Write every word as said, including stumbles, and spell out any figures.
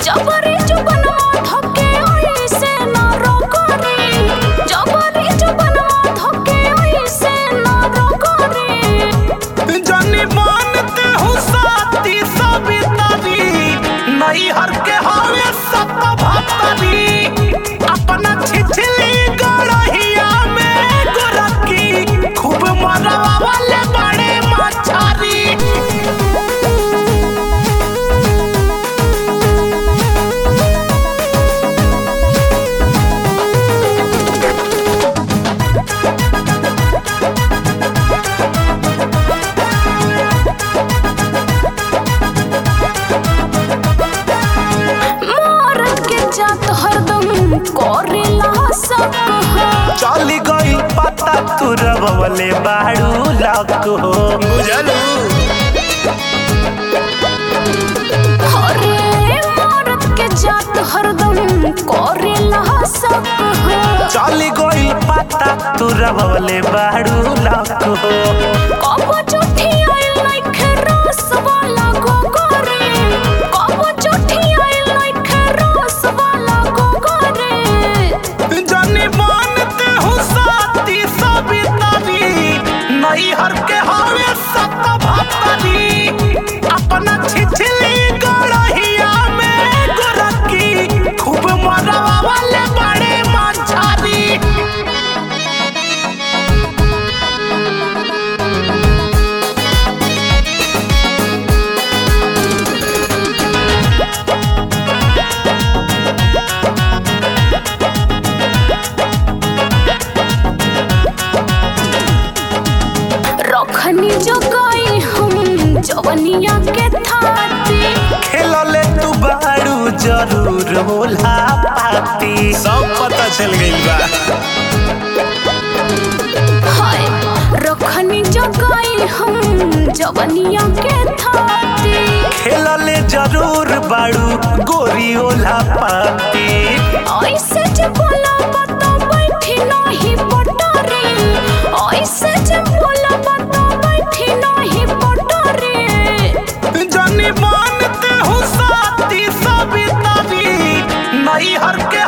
जबरी जुबनमा धके ऐसे ना रोकरे जबरी जुबनमा धके ऐसे ना रोकरे जानी मानते हो साथी सवितारी नहीं हर के हावे सब भातारी अपना छिछली गड़हिया में गोरकी खूब मरवा वाले बड़े मछारी करेला सब चली गई पता तू रवले बाड़ू लक हो बुझलू अरे मरद के जात हरदम करेला सब चली गई पता तू रवले बाड़ू लक हो कब चुठी आइल नइखे रस वाला गोगरे कब चुठी आइल नइखे रस वाला गोगरे जानी मानते हो साथी सवितारी नहीं हर के हावे सब भातारी अपना छिछली गड़हिया में गोरकी खूब मरवा वाले बड़े मछारी रखनी जगाई हम जवनिया के थाती खेलले तू बाड़ू जरूर होला पाती सब पता चल गइल बा हाय रखनी जगाई हम जवनिया के थाती खेलले जरूर बाड़ू गोरी होला पाती ऐसे जे बोला बता बैठी नहीं पटरे ऐसे जे बोला बता बैठी नहीं पटरे जानी मानते हो साथी सवितारी नहीं हर के